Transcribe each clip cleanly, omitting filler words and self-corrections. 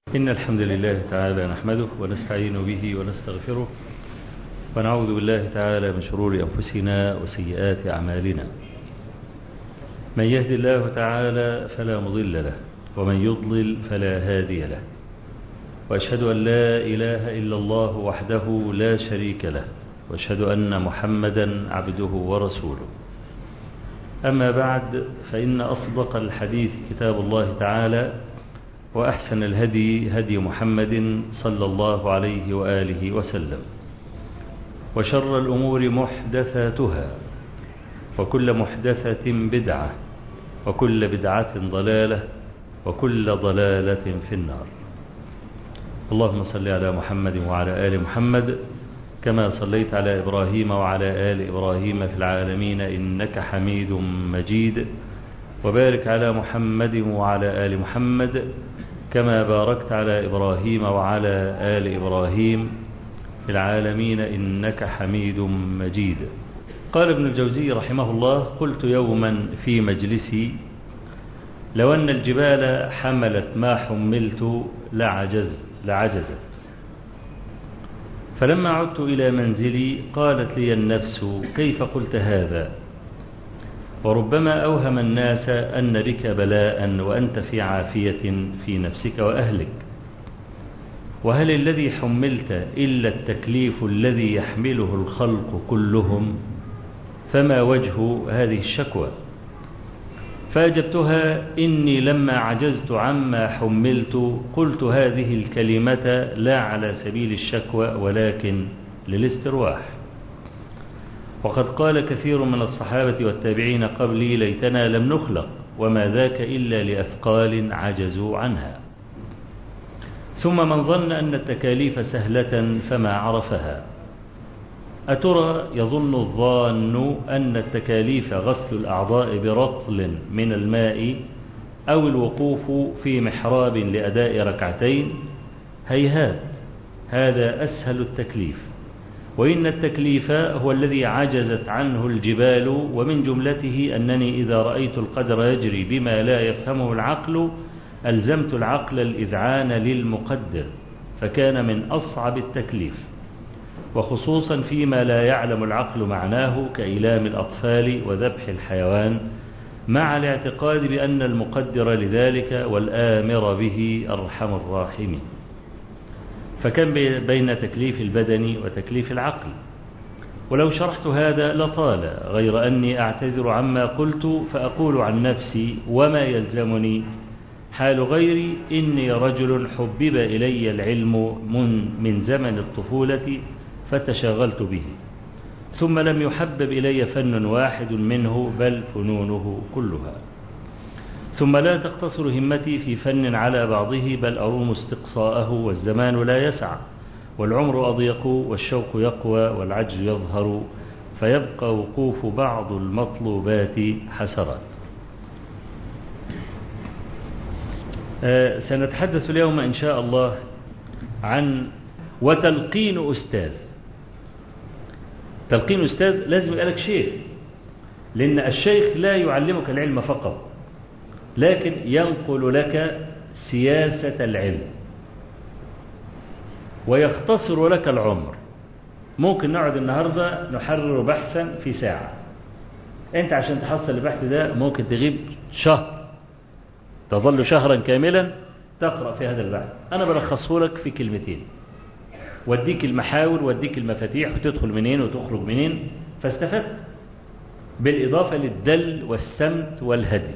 إن الحمد لله تعالى نحمده ونستعين به ونستغفره ونعوذ بالله تعالى من شرور أنفسنا وسيئات أعمالنا. من يهد الله تعالى فلا مضل له ومن يضلل فلا هادي له، وأشهد أن لا إله إلا الله وحده لا شريك له، وأشهد أن محمدا عبده ورسوله. أما بعد، فإن أصدق الحديث كتاب الله تعالى، وأحسن الهدي هدي محمد صلى الله عليه وآله وسلم، وشر الأمور محدثاتها، وكل محدثة بدعة، وكل بدعة ضلالة، وكل ضلالة في النار. اللهم صل على محمد وعلى آل محمد كما صليت على إبراهيم وعلى آل إبراهيم في العالمين إنك حميد مجيد، وبارك على محمد وعلى آل محمد كما باركت على إبراهيم وعلى آل إبراهيم في العالمين إنك حميد مجيد. قال ابن الجوزي رحمه الله: قلت يوما في مجلسي: لو أن الجبال حملت ما حملت لعجزت. فلما عدت إلى منزلي قالت لي النفس: كيف قلت هذا؟ وربما أوهم الناس أن بك بلاء وأنت في عافية في نفسك وأهلك. وهل الذي حملت إلا التكليف الذي يحمله الخلق كلهم؟ فما وجه هذه الشكوى؟ فأجبتها: إني لما عجزت عما حملت قلت هذه الكلمة لا على سبيل الشكوى ولكن للاسترواح. وقد قال كثير من الصحابة والتابعين قبلي: ليتنا لم نخلق، وما ذاك إلا لأثقال عجزوا عنها. ثم من ظن أن التكاليف سهلة فما عرفها. أترى يظن الظان أن التكاليف غسل الأعضاء برطل من الماء أو الوقوف في محراب لأداء ركعتين؟ هيهات، هذا أسهل التكليف. وإن التكليف هو الذي عجزت عنه الجبال، ومن جملته أنني إذا رأيت القدر يجري بما لا يفهمه العقل ألزمت العقل الإذعان للمقدر، فكان من أصعب التكليف، وخصوصا فيما لا يعلم العقل معناه كإيلام الأطفال وذبح الحيوان، مع الاعتقاد بأن المقدر لذلك والآمر به أرحم الراحمين. فكم بين تكليف البدن وتكليف العقل. ولو شرحت هذا لطال، غير أني أعتذر عما قلت فأقول عن نفسي وما يلزمني حال غيري: إني رجل حبب إلي العلم من زمن الطفولة فتشغلت به، ثم لم يحبب إلي فن واحد منه بل فنونه كلها. ثم لا تقتصر همتي في فن على بعضه، بل أروم استقصاءه، والزمان لا يسع، والعمر أضيق، والشوق يقوى، والعجز يظهر، فيبقى وقوف بعض المطلوبات حسرات. سنتحدث اليوم إن شاء الله عن وتلقين أستاذ. تلقين أستاذ لازم يبقى لك شيخ، لأن الشيخ لا يعلمك العلم فقط، لكن ينقل لك سياسة العلم ويختصر لك العمر. ممكن نقعد النهاردة نحرر بحثا في ساعة، أنت عشان تحصل البحث ده ممكن تغيب شهر، تظل شهرا كاملا تقرأ في هذا البحث. أنا بلخصه لك في كلمتين، واديك المحاور واديك المفاتيح وتدخل منين وتخرج منين، فاستفدت، بالإضافة للدل والسمت والهدي.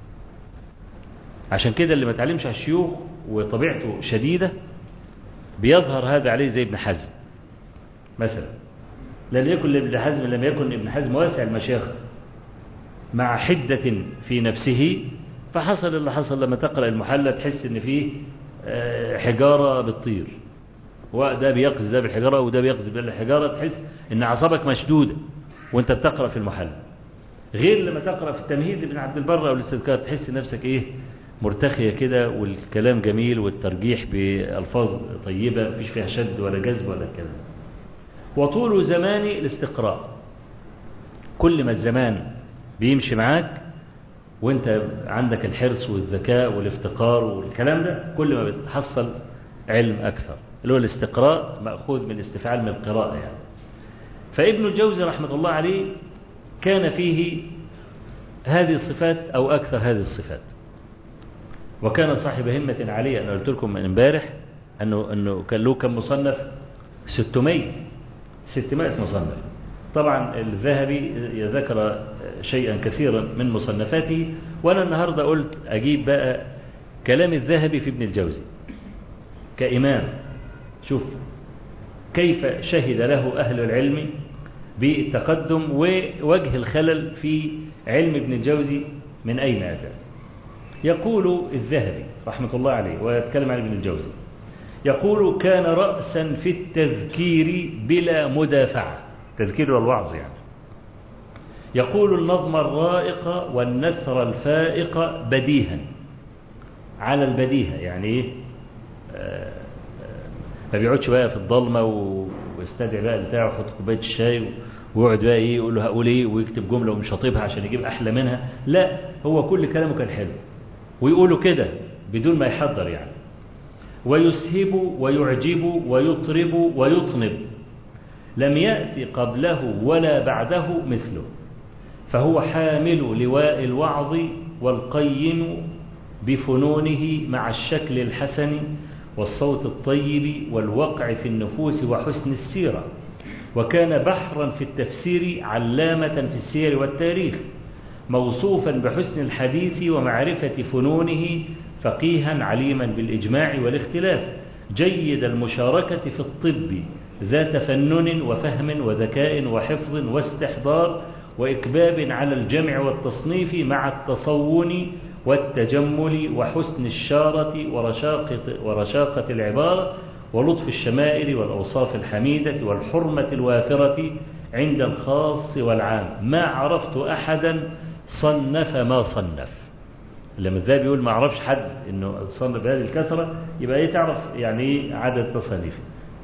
عشان كده اللي ما تعلمش على الشيوخ وطبيعته شديدة بيظهر هذا عليه، زي ابن حزم مثلا. لم يكن ابن حزم واسع المشايخ مع حدة في نفسه، فحصل اللي حصل. لما تقرأ المحلى تحس ان فيه حجارة بتطير، وده بيقذف ده بالحجارة وده بيقذف ده بالحجارة، تحس ان اعصابك مشدودة وانت بتقرأ في المحلى. غير لما تقرأ في التمهيد لابن عبد البر أو الاستذكار، تحس نفسك مرتخية كده، والكلام جميل، والترجيح بألفاظ طيبة مفيش فيها شد ولا جذب ولا كلام. وطول زمان الاستقراء، كل ما الزمان بيمشي معاك وانت عندك الحرص والذكاء والافتقار والكلام ده، كل ما بتحصل علم أكثر، اللي هو الاستقراء مأخوذ من الاستفعال من القراءة يعني. فابن الجوزي رحمة الله عليه كان فيه هذه الصفات أو أكثر هذه الصفات، وكان صاحب همة عالية. أنا قلت لكم من امبارح أنه كان له كم مصنف؟ 600 مصنف. طبعا الذهبي ذكر شيئا كثيرا من مصنفاته، وأنا النهاردة قلت أجيب بقى كلام الذهبي في ابن الجوزي كإمام. شوف كيف شهد له أهل العلم بالتقدم ووجه الخلل في علم ابن الجوزي من أين أتى. يقول الذهبي رحمة الله عليه ويتكلم عن ابن الجوزي، يقول: كان رأسا في التذكير بلا مدافعة. تذكير والوعظ يعني. يقول: النظم الرائق والنثر الفائق بديها. على البديهة يعني ايه؟ ما بيقعدش بقى في الضلمة ويستدعي بقى بتاعه ويحط كوباية الشاي ويقعد بقى ايه يقول له هقول ايه ويكتب جملة ومش هطيبها عشان يجيب أحلى منها. لا، هو كل كلامه كان حلو ويقوله كده بدون ما يحضر يعني. ويسهب ويعجب ويطرب ويطنب، لم يأتي قبله ولا بعده مثله. فهو حامل لواء الوعظ والقيم بفنونه مع الشكل الحسن والصوت الطيب والوقع في النفوس وحسن السيرة. وكان بحرا في التفسير علامة في السير والتاريخ، موصوفا بحسن الحديث ومعرفة فنونه، فقيها عليما بالإجماع والاختلاف، جيد المشاركة في الطب، ذا تفنن وفهم وذكاء وحفظ واستحضار وإكباب على الجمع والتصنيف مع التصون والتجمل وحسن الشارة ورشاقة العبارة ولطف الشمائل والأوصاف الحميدة والحرمة الوافرة عند الخاص والعام. ما عرفت أحدا صنف ما صنف. لما الذهبي يقول ما عرفش حد انه صنف بهذه الكثرة، يبقى ايه؟ تعرف يعني ايه عدد تصانيفه.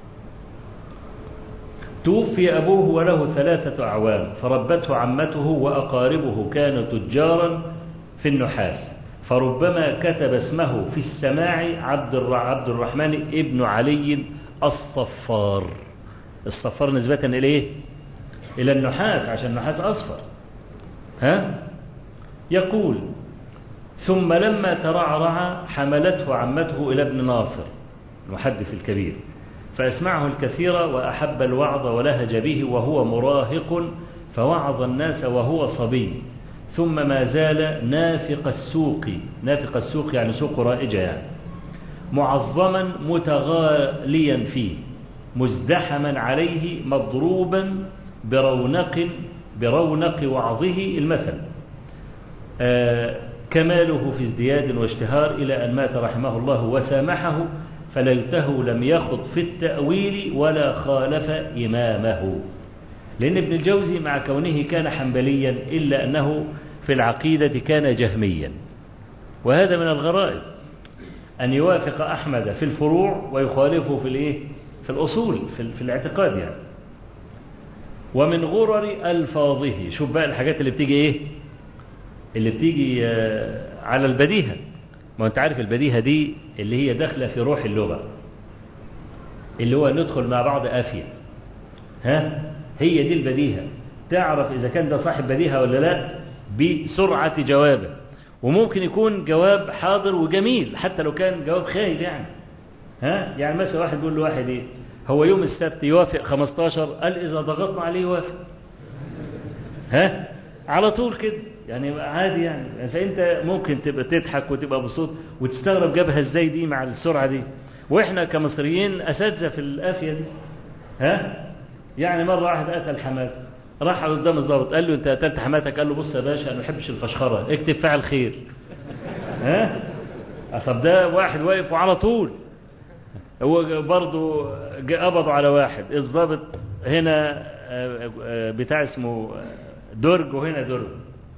توفي أبوه وله 3 أعوام، فربته عمته وأقاربه كانوا تجارا في النحاس، فربما كتب اسمه في السماع عبد الرحمن ابن علي الصفار. الصفار نسبة إليه؟ إلى النحاس، عشان النحاس أصفر. يقول: ثم لما ترعرع حملته عمته إلى ابن ناصر المحدث الكبير، فأسمعه الكثير وأحب الوعظ ولهج به وهو مراهق، فوعظ الناس وهو صبي. ثم ما زال نافق السوق يعني سوق رائجة يعني، معظما متغاليا فيه، مزدحما عليه، مضروبا برونق وعظه المثل. كماله في ازدياد واشتهار إلى أن مات رحمه الله وسامحه، فليته لم يخض في التأويل ولا خالف إمامه. لأن ابن الجوزي مع كونه كان حنبليا إلا أنه في العقيدة كان جهميا، وهذا من الغرائب أن يوافق أحمد في الفروع ويخالفه في الأصول في الاعتقاد يعني. ومن غرر ألفاظه، شوف بقى الحاجات اللي بتيجي اللي بتيجي على البديهة. ما أنت عارف البديهة دي اللي هي داخلة في روح اللغة، اللي هو ندخل مع بعض آفية. هي دي البديهة. تعرف إذا كان ده صاحب بديهة ولا لا بسرعة جوابه، وممكن يكون جواب حاضر وجميل حتى لو كان جواب خايب يعني. يعني مثلا واحد بيقول له واحد هو يوم السبت يوافق 15؟ قال إذا ضغطنا عليه يوافق. على طول كده يعني عادي يعني. فأنت ممكن تبقى تضحك وتبقى مبسوط وتستغرب جابها ازاي دي مع السرعة دي، وإحنا كمصريين أساتذة في الآفية دي. يعني مرة واحد قتل حماته، راح قدام الضابط قال له أنت قتلت حماتك؟ قال له بص يا باشا أنا ما بحبش الفشخرة، اكتب فاعل خير. طب ده واحد واقف وعلى طول. هو برضه قبضوا على واحد، الضابط هنا بتاع اسمه درج وهنا درج،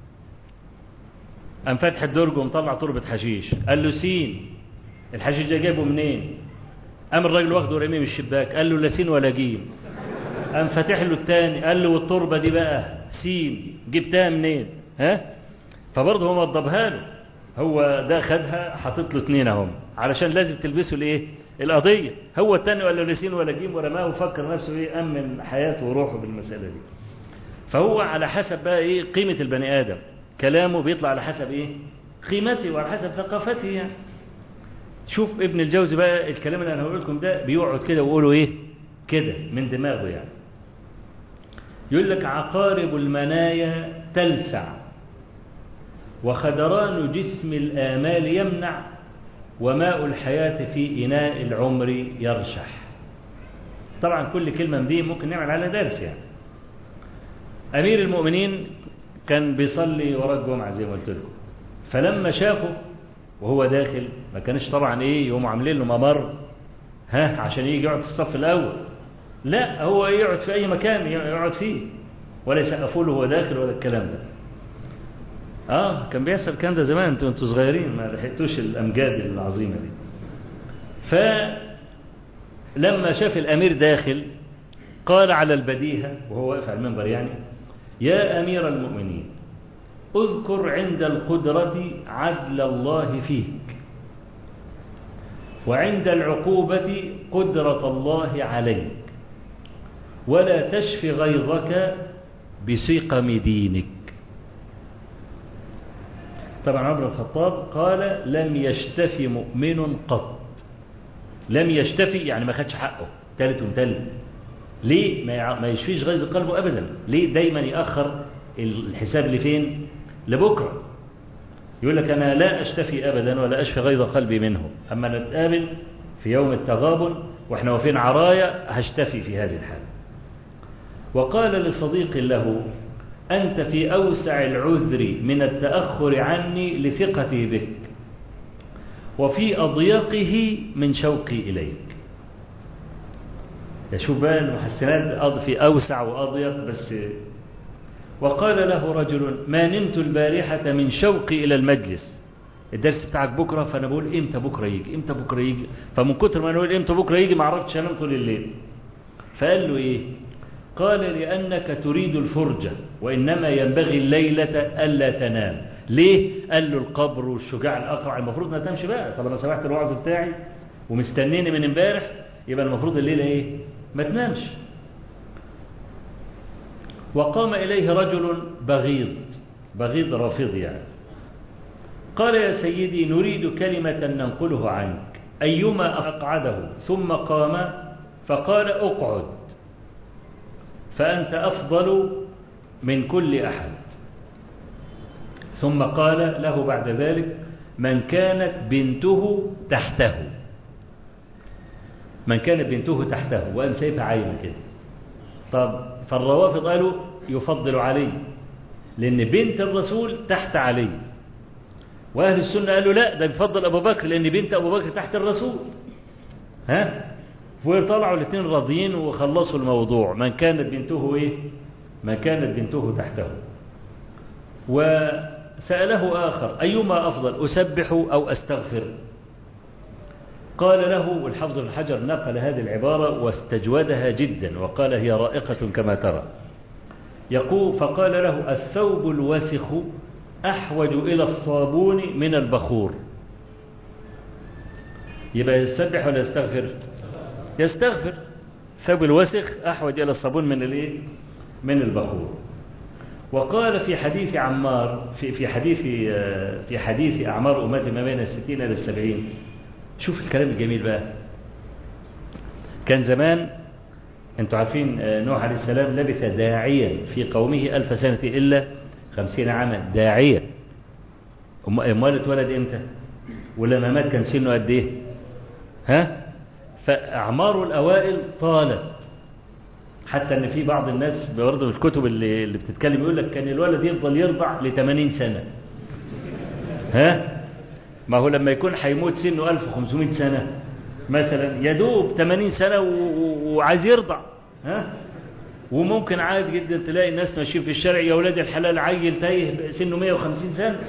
قام فاتح الدرج ومطلع تربة حشيش، قال له سين، الحشيش ده جايبه منين؟ قام الراجل واخده ورميه من الشباك، قال له لا سين ولا جيم. قام فاتح له الثاني قال له والتربة دي بقى سين، جبتها منين؟ فبرضه هو وضبها له، هو ده خدها حاطط له 2 اهم علشان لازم تلبسوا الايه القضيه. هو التاني ولا لسين ولا جيم ورماه وفكر نفسه ايه امن حياته وروحه بالمساله دي. فهو على حسب بقى ايه قيمه البني ادم، كلامه بيطلع على حسب ايه قيمته وعلى حسب ثقافته يعني. شوف ابن الجوزي بقى الكلام اللي انا هقول لكم ده بيقعد كده ويقوله ايه كده من دماغه يعني. يقول لك: عقارب المنايا تلسع، وخدران جسم الآمال يمنع، وماء الحياة في إناء العمر يرشح. طبعا كل كلمة من دي ممكن نعمل عليها درس يعني. أمير المؤمنين كان بيصلي وراء الجمعة زي ما قلت لكم، فلما شافه وهو داخل ما كانش طبعا ايه يقوموا عاملين له ممر عشان يجي يقعد في الصف الأول، لا هو يقعد في أي مكان يقعد فيه، ولا يسقفوا له وهو داخل ولا الكلام ده. كان بيحصل الكلام ده زمان، انتوا صغيرين ما لحقتوش الأمجاد العظيمة دي. فلما شاف الأمير داخل قال على البديهة وهو واقف على المنبر يعني: يا أمير المؤمنين، اذكر عند القدرة عدل الله فيك، وعند العقوبة قدرة الله عليك، ولا تشف غيظك بسقم دينك. طبعا عمر بن الخطاب قال: لم يشتفي مؤمن قط. لم يشتفي يعني ما خدش حقه تالت ومتلت. ليه ما يشفيش غيظ قلبه أبدا؟ ليه دايما يأخر الحساب لفين؟ لبكرة. يقول لك: أنا لا أشتفي أبدا ولا أشفي غيظ قلبي منه، أما نتقابل في يوم التغابن وإحنا واقفين عرايا هشتفي في هذه الحالة. وقال لصديق له: أنت في أوسع العذر من التأخر عني لثقتي بك، وفي أضيقه من شوقي إليك. يشوف بقى المحسنات في أوسع وأضيق بس. وقال له رجل: ما نمت البارحة من شوقي إلى المجلس، الدرس بتاعك بكرة، فأنا بقول إمتى بكرة يجي إمتى بكرة يجي، فمن كتر ما أنا بقول إمتى بكرة يجي ما عرفتش أنام طول الليل. فقال له إيه؟ قال: لأنك تريد الفرجة، وإنما ينبغي الليلة ألا تنام. ليه؟ قال له: القبر والشجاع الأقرع المفروض ما تنامش بقى، طب أنا سمعت الوعظ بتاعي ومستنيني من امبارح، يبقى المفروض الليلة إيه؟ ما تنامش. وقام إليه رجل بغيض رافضي يعني، قال: يا سيدي، نريد كلمة ننقله عنك، أيما أقعده. ثم قام فقال: أقعد، فأنت أفضل من كل أحد. ثم قال له بعد ذلك: من كانت بنته تحته. من كانت بنته تحته، وقام سيفها عايمة كده. طب فالروافض قالوا يفضل علي، لأن بنت الرسول تحت علي. وأهل السنة قالوا لا، ده بيفضل أبو بكر لأن بنت أبو بكر تحت الرسول. وطلعوا الاثنين راضيين وخلصوا الموضوع. من كانت بنته إيه؟ من كانت بنته تحته. وسأله آخر: أيما أفضل، أسبح أو أستغفر؟ قال له، والحافظ بن حجر نقل هذه العبارة واستجودها جدا وقال: هي رائقة كما ترى. يقول: فقال له: الثوب الوسخ أحوج إلى الصابون من البخور. يبقى يسبح ولا يستغفر؟ يستغفر. الثوب الوسخ أحوج إلى الصابون من الايه؟ من البخور. وقال في حديث عمار في حديث أعمار أمتي ما بين 60 إلى 70. شوف الكلام الجميل بقى. كان زمان انتوا عارفين نوح عليه السلام لبث داعيا في قومه 1000 سنة إلا 50 عاما. داعيا. امال اتولد امتى؟ ولما مات كان سنه قد ايه؟ فأعمار الأوائل طالت، حتى ان في بعض الناس برضه في الكتب اللي بتتكلم يقول لك كان الولد يفضل يرضع ل80 سنة. ما هو لما يكون هيموت سنه 1500 سنة مثلا، يدوب 80 سنة وعايز يرضع. وممكن عادي جدا تلاقي الناس ماشيين في الشارع: يا ولاد الحلال عيل تايه سنه 150 سنة.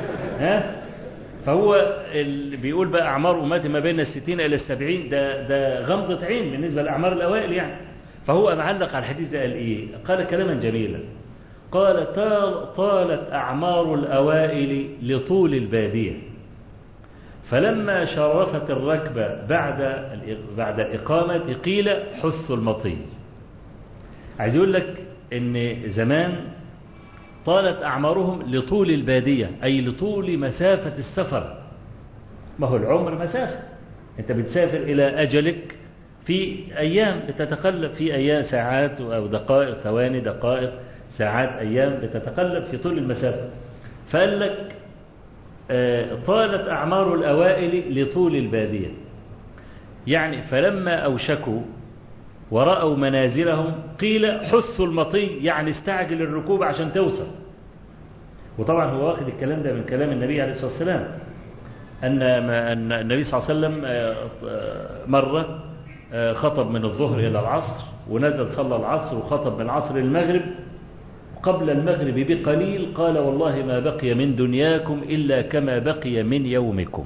فهو اللي بيقول بقى أعمار أمتي ما بين 60 إلى 70، ده غمضة عين بالنسبة لأعمار الأوائل يعني. فهو معلق على الحديث ده قال إيه؟ قال كلاما جميلا، قال طالت أعمار الأوائل لطول البادية، فلما شرفت الركبة بعد الإقامة قيل حث المطي. عايز يقول لك إن زمان طالت أعمارهم لطول البادية، أي لطول مسافة السفر. ما هو العمر مسافة، أنت بتسافر إلى أجلك في أيام، بتتقلب في أيام ساعات أو دقائق، ثواني، دقائق، ساعات، أيام، بتتقلب في طول المسافة. فقال لك طالت أعمار الأوائل لطول البادية، يعني فلما أوشكوا ورأوا منازلهم قيل حثوا المطي، يعني استعجل الركوب عشان توصل. وطبعا هو واخد الكلام ده من كلام النبي عليه الصلاة والسلام، أن النبي صلى الله عليه وسلم مرة خطب من الظهر إلى العصر، ونزل صلى العصر وخطب من العصر للمغرب. قبل المغرب بقليل قال والله ما بقي من دنياكم إلا كما بقي من يومكم،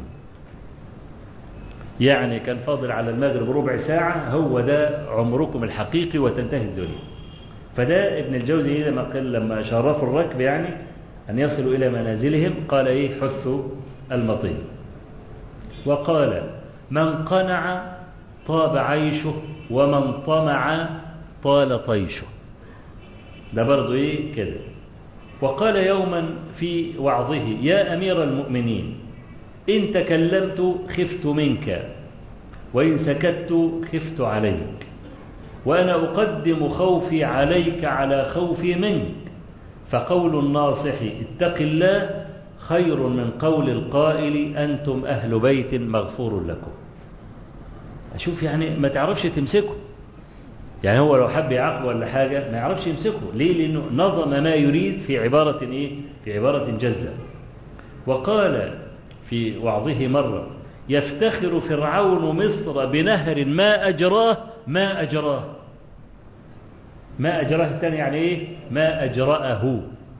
يعني كان فاضل على المغرب ربع ساعة، هو ده عمركم الحقيقي وتنتهي الدنيا. فده ابن الجوزي لما شرفوا الركب يعني أن يصلوا إلى منازلهم قال إيه؟ حثوا المطي. وقال من قنع طاب عيشه ومن طمع طال طيشه، ده برضو إيه كده. وقال يوما في وعظه يا أمير المؤمنين إن تكلمت خفت منك وإن سكت خفت عليك، وأنا أقدم خوفي عليك على خوفي منك، فقول الناصح اتق الله خير من قول القائل أنتم أهل بيت مغفور لكم. أشوف يعني ما تعرفش تمسكه، يعني هو لو حب يعاقبه ولا حاجة ما يعرفش يمسكه. ليه؟ لأنه نظم ما يريد في عبارة إيه؟ في عبارة جزلة. وقال في وعظه مرة يفتخر فرعون مصر بنهر ما أجراه ما أجراه. ما أجراه الثاني يعني إيه؟ ما أجرأه.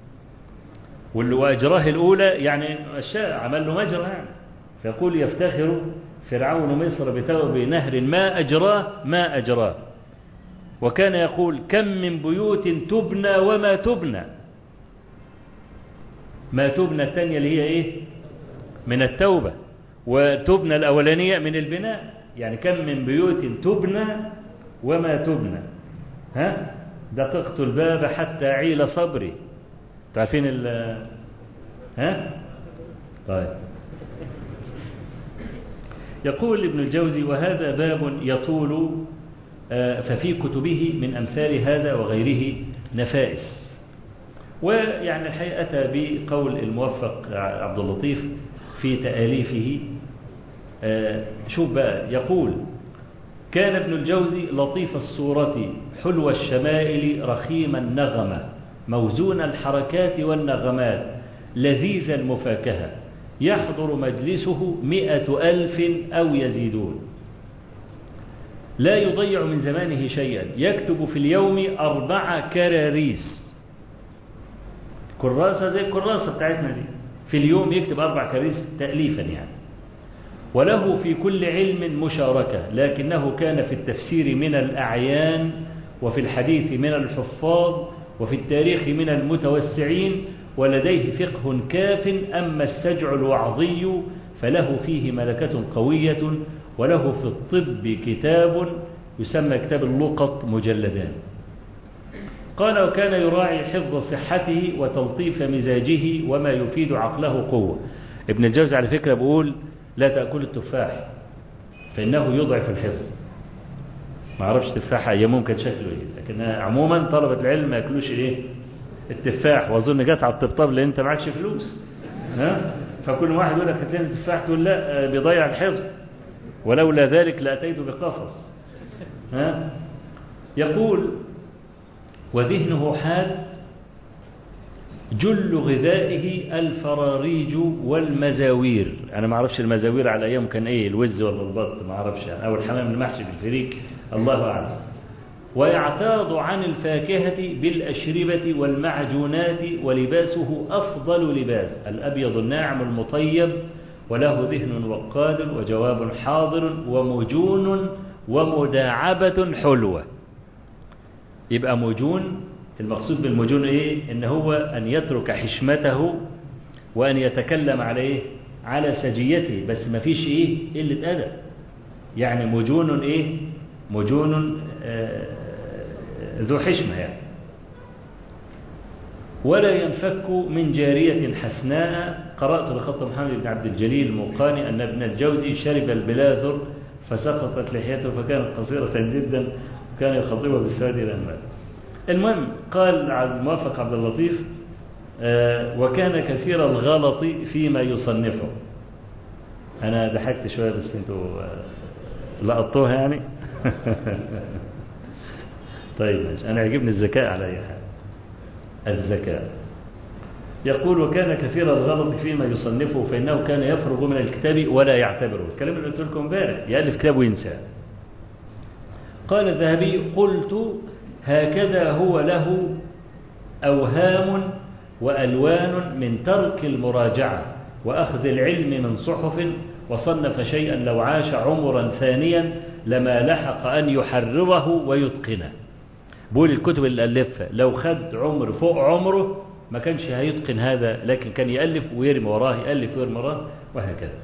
وأجراه الأولى يعني الشاء عمل له مجرى يعني. فيقول يفتخر فرعون مصر بنهر ما أجراه ما أجراه. وكان يقول كم من بيوت تبنى وما تبنى. ما تبنى الثانية اللي هي إيه؟ من التوبة، وتبنى الأولانية من البناء. يعني كم من بيوت تبنى وما تبنى. ها؟ دققت الباب حتى عيل صبري. تعرفين ها؟ طيب. يقول ابن الجوزي وهذا باب يطول، ففي كتبه من أمثال هذا وغيره نفائس. ويعني الحقيقة أتى بقول الموفق عبد اللطيف في تآليفه. شوف بقى، يقول كان ابن الجوزي لطيف الصورة حلو الشمائل رخيم النغمة موزون الحركات والنغمات لذيذ المفاكهة، يحضر مجلسه 100,000 أو يزيدون، لا يضيع من زمانه شيئا، يكتب في اليوم 4 كراريس، كراسة زي الكراسة بتاعتنا دي، في اليوم يكتب 4 كراريس تأليفا يعني. وله في كل علم مشاركة، لكنه كان في التفسير من الأعيان، وفي الحديث من الحفاظ، وفي التاريخ من المتوسعين، ولديه فقه كاف. أما السجع الوعظي فله فيه ملكة قوية، وله في الطب كتاب يسمى كتاب اللقط مجلدان. قال وكان يراعي حفظ صحته وتلطيف مزاجه وما يفيد عقله قوة. ابن الجوزي على فكرة بيقول لا تأكل التفاح فإنه يضعف الحفظ. ما عرفش تفاح أيامهم كان شكله إيه، لكن عموما طلبة العلم ما يأكلوش إيه؟ التفاح. وأظن جت على الطبطاب لأن أنت معكش فلوس، ها؟ فكل واحد يقول لك هات لنا التفاح، تقول لا بيضيع الحفظ، ولولا ذلك لأتيت بقفص. ها؟ يقول وذهنه حاد جل غذائه الفراريج والمزاوير. أنا ما أعرفش المزاوير على أيام كان إيه، الوز ولا البط ما أعرفش يعني، أو الحمام المحشي بالفريك الله أعلم. ويعتاض عن الفاكهة بالأشربة والمعجونات، ولباسه أفضل لباس الأبيض الناعم المطيب، وله ذهن وقاد وجواب حاضر ومجون ومداعبة حلوة. يبقى مجون المقصود بالمجون إيه؟ إن هو أن يترك حشمته وأن يتكلم على إيه؟ على سجيته، بس ما فيش إيه؟ قلة أدب. يعني مجون إيه؟ مجون ذو حشمة يعني. ولا ينفك من جارية حسناء. قرأت بخط محمد بن عبد الجليل الموقاني أن ابن الجوزي شرب البلاذر فسقطت لحيته فكانت قصيرة جدا وكان يخضبها بالسواد إلى الماء. المهم قال الموافق عبد اللطيف وكان كثير الغلط فيما يصنفه. أنا ضحكت شوية بس أنتوا لقطوها يعني. طيب ماشي، أنا عجبني الذكاء على أي حال. الذكاء. يقول وكان كثير الغلط فيما يصنفه فإنه كان يفرغ من الكتاب ولا يعتبره. الكلام اللي قلت لكم امبارح، يألف كتاب وينسى. قال الذهبي قلت هكذا هو له أوهام وألوان من ترك المراجعة وأخذ العلم من صحف، وصنف شيئا لو عاش عمرا ثانيا لما لحق أن يحرره ويتقنه. بقول الكتب اللي ألفها لو خد عمر فوق عمره ما كانش هيتقن هذا، لكن كان يألف ويرمي وراه، يألف ويرمي وراه وهكذا.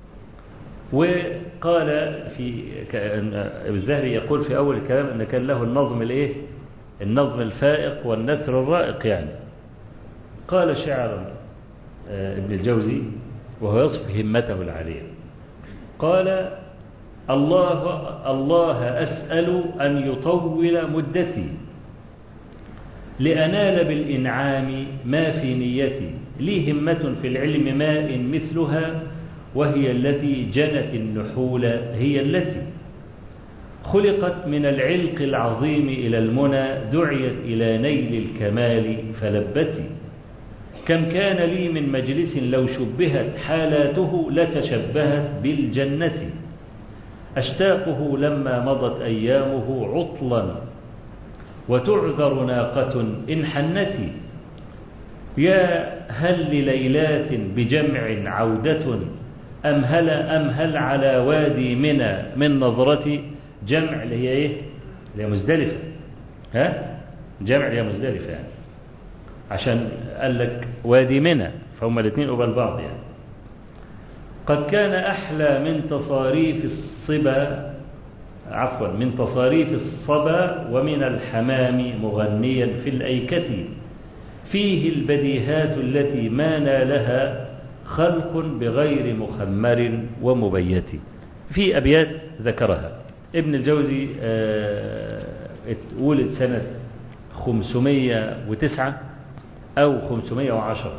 وقال في الذهبي يقول في أول الكلام أن كان له النظم الإيه؟ النظم الفائق والنثر الرائق يعني. قال شعرا ابن الجوزي وهو يصف همته العالية، قال الله أسأل أن يطول مدتي لأنال بالإنعام ما في نيتي، لي همة في العلم ماء مثلها وهي التي جنت النحول، هي التي خلقت من العلق العظيم إلى المنى، دعيت إلى نيل الكمال فلبتي. كم كان لي من مجلس لو شبهت حالاته لتشبهت بالجنة، أشتاقه لما مضت أيامه عطلا وتعذر ناقة إن حنتي. يا هل لليلات بجمع عودة أم هل على وادي منى من نظرتي. جمع اللي هي إيه؟ اللي هي مزدلفة. جمع اللي هي مزدلفة يعني، عشان قال لك وادي منى فهم الاثنين قبل بعض يعني. قد كان أحلى من تصاريف الصبا من تصاريف الصبا ومن الحمام مغنيا في الأيكة، فيه البديهات التي ما نالها خلق بغير مخمر ومبيت. في أبيات ذكرها ابن الجوزي. ولد سنة 509 أو 510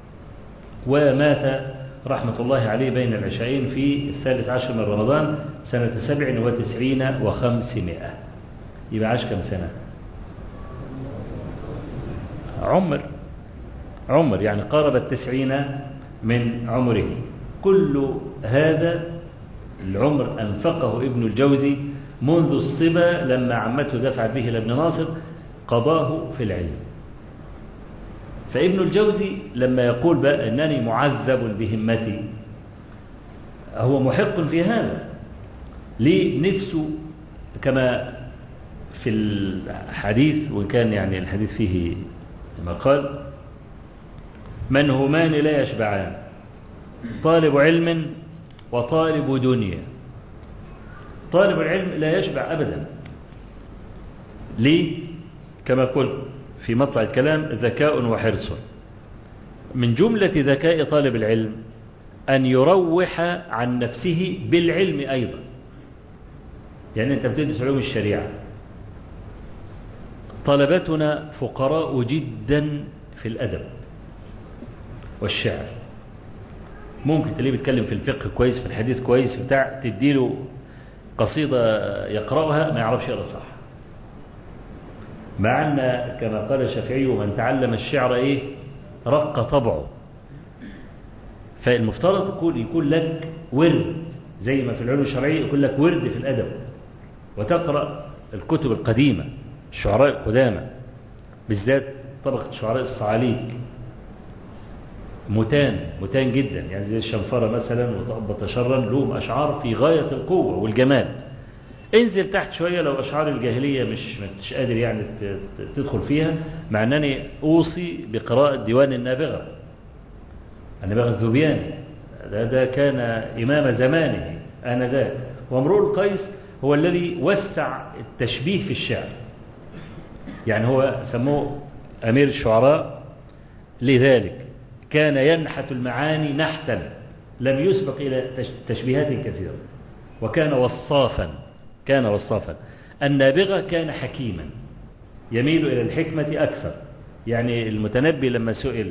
ومات رحمة الله عليه بين العشاءين في 13 من رمضان سنة 97 و500. يبقى عاش كم سنة؟ عمر يعني قارب 90 من عمره. كل هذا العمر أنفقه ابن الجوزي منذ الصبا لما عمته دفعت به لابن ناصر قضاه في العلم. فابن الجوزي لما يقول بقى أنني معذب بهمتي هو محق في هذا. ليه؟ نفسه كما في الحديث، وإن كان يعني الحديث فيه مقال: من همان لا يشبعان، طالب علم وطالب دنيا. طالب العلم لا يشبع أبدا. ليه؟ كما قلت في مطلع الكلام: ذكاء وحرص. من جملة ذكاء طالب العلم أن يروح عن نفسه بالعلم أيضا. يعني أنت بتدرس علوم الشريعة، طلبتنا فقراء جدا في الأدب والشعر. ممكن تلاقيه بيتكلم في الفقه كويس، في الحديث كويس بتاع، تديله قصيدة يقرأها ما يعرفش يقرأ صح. مع أن كما قال الشافعي: من تعلم الشعر إيه؟ رق طبعه. فالمفترض يكون لك ورد زي ما في العلوم الشرعية يكون لك ورد في الأدب، وتقرأ الكتب القديمة، الشعراء القدامى، بالذات طبقة شعراء الصعاليك، متان جدا، يعني زي الشنفرة مثلا وطأبة شرا، لهم أشعار في غاية القوة والجمال. انزل تحت شوية لو أشعار الجاهلية مش قادر يعني تدخل فيها، مع أنني أوصي بقراءة ديوان النابغة الذبياني. ده كان إمام زمانه آنذاك. وامرؤ القيس هو الذي وسع التشبيه في الشعر، يعني هو سموه أمير الشعراء لذلك، كان ينحت المعاني نحتا لم يسبق إلى تشبيهات كثيرة، وكان وصافا. النابغة كان حكيما يميل إلى الحكمة أكثر. يعني المتنبي لما سئل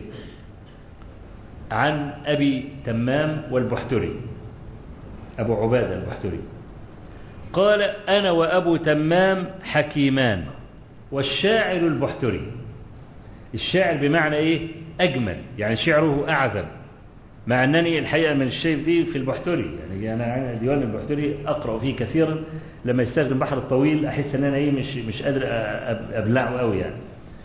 عن أبي تمام والبحتري، أبو عبادة البحتري، قال أنا وأبو تمام حكيمان والشاعر البحتري. الشاعر بمعنى إيه؟ أجمل، يعني شعره أعذب، مع أنني الحقيقة من الشيء دي في البحتري، يعني أنا ديوان البحتري أقرأ فيه كثيرا، لما يستخدم بحر الطويل أحس أن أنا إيه مش قادر أبلعه قوي يعني.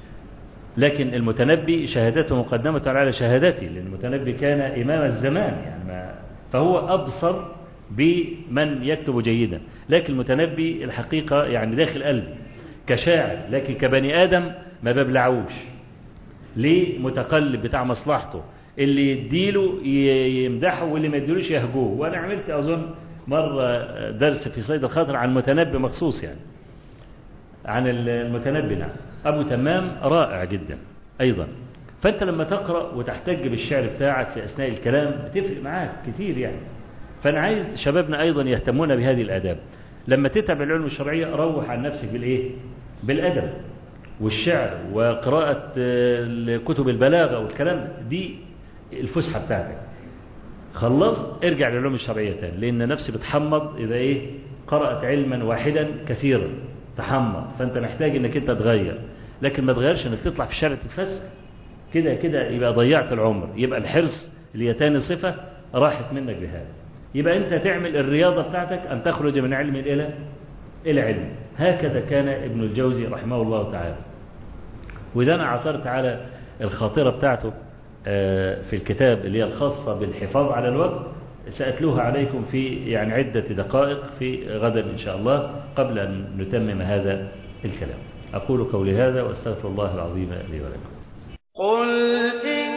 لكن المتنبي شهادته مقدمة على شهادتي، لأن المتنبي كان إمام الزمان يعني فهو أبصر بمن يكتب جيدا. لكن المتنبي الحقيقة يعني داخل قلبي كشاعر، لكن كبني آدم ما ببلعوش. ليه؟ متقلب بتاع مصلحته، اللي يديله يمدحه واللي ما يديلوش يهجوه. وأنا عملت أظن مرة درس في صيد الخاطر عن متنبي مخصوص، يعني عن المتنبي. نعم، أبو تمام رائع جدا أيضا. فأنت لما تقرأ وتحتج بالشعر بتاعك في أثناء الكلام بتفرق معاك كتير يعني. فأنا عايز شبابنا أيضا يهتمون بهذه الآداب. لما تتعب العلوم الشرعية روح عن نفسك بالإيه؟ بالأدب والشعر وقراءة كتب البلاغة والكلام، دي الفسحة بتاعتك. خلصت ارجع للعلوم الشرعية تاني، لأن نفسي بتحمض إذا إيه قرأت علما واحدا كثيرا تحمض. فأنت محتاج إنك أنت تغير، لكن ما تغيرش إنك تطلع في الشارع تتفسح كده يبقى ضيعت العمر. يبقى الحرص اللي هي تاني صفة راحت منك بهذا. يبقى أنت تعمل الرياضة بتاعتك أن تخرج من علم إلى علم. هكذا كان ابن الجوزي رحمه الله تعالى. وإذا أنا عثرت على الخاطرة بتاعته في الكتاب اللي هي الخاصة بالحفاظ على الوقت، سأتلوها عليكم في يعني عدة دقائق في غدا إن شاء الله، قبل أن نتمم هذا الكلام. أقول قولي هذا وأستغفر الله العظيم لي ولكم. قل